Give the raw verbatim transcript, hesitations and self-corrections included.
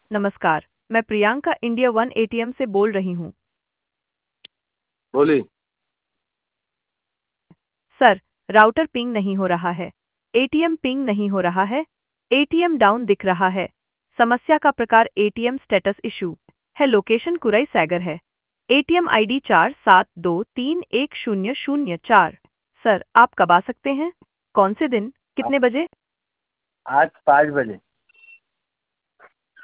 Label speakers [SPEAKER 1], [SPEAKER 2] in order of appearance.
[SPEAKER 1] नमस्कार, मैं Priyanka India one ATM से बोल रही हूँ।
[SPEAKER 2] बोली।
[SPEAKER 1] सर, राउटर पिंग नहीं हो रहा है। एटीएम पिंग नहीं हो रहा है। एटीएम डाउन दिख रहा है। समस्या का प्रकार एटीएम स्टेटस इशू है। लोकेशन कुराई सैगर है। एटीएम आईडी चार सात दो तीन एक शून्य शून्य चार। सर, आप कब आ सकते हैं? कौन से दिन?
[SPEAKER 2] आ-
[SPEAKER 1] कितने बजे?
[SPEAKER 2] आज पाँच बजे।